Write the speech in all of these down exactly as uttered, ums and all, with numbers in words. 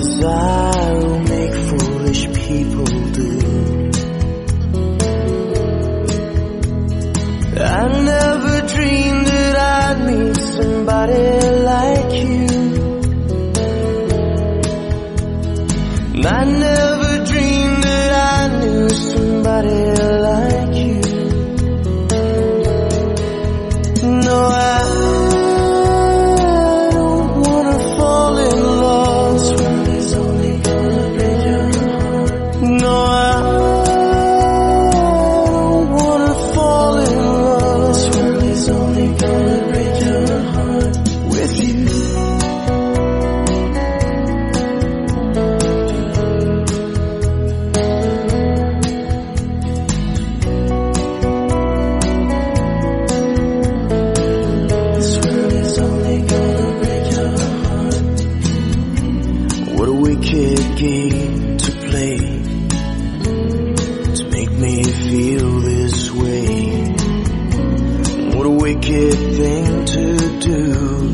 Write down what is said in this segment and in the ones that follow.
desire will make foolish people do. I never dreamed that I'd meet somebody like you. And I never dreamed that I knew somebody like you. No, I don't wanna fall in love. This world is only gonna break your heart. No, I don't wanna fall in love. This world is only gonna break your heart with you. What a wicked game to play to make me feel this way. What a wicked thing to do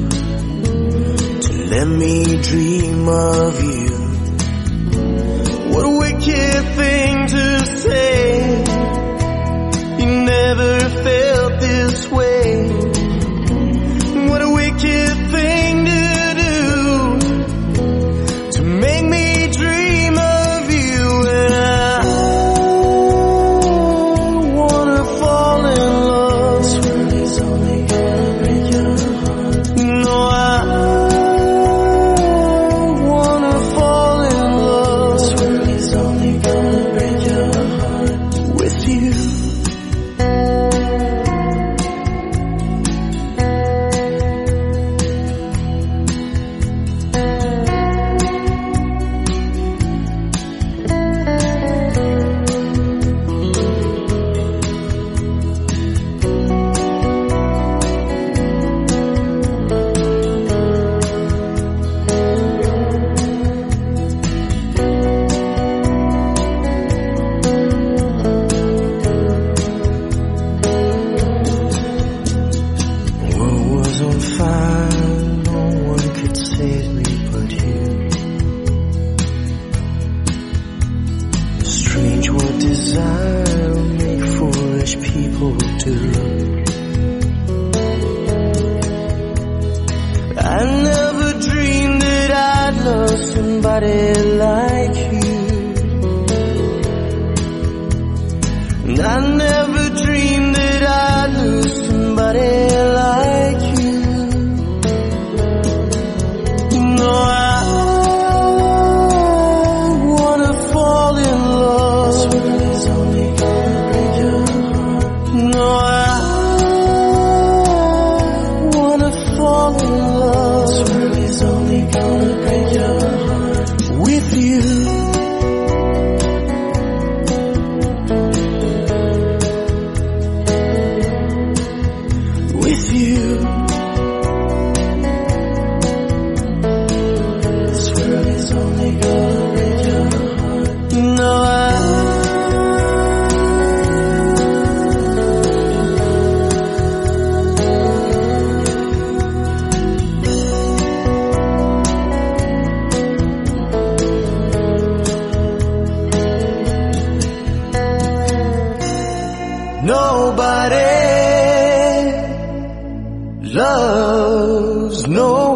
to let me dream of you. What a wicked thing to say. You never felt this way. What a wicked thing to do to make me dream of you. And I wanna fall in love. This world is only gonna break your heart. No, I wanna fall in love. This world is only gonna break your heart with you. On fire, no one could save me but you. Strange what desire will make foolish people do. I never dreamed that I'd love somebody like you. And I never dreamed that I'd lose somebody like you. No, I wanna fall in love. This world is only gonna break your heart. No, I wanna fall in love. This world is only gonna break your heart with you. With you. Only gonna break your heart. No, I nobody loves no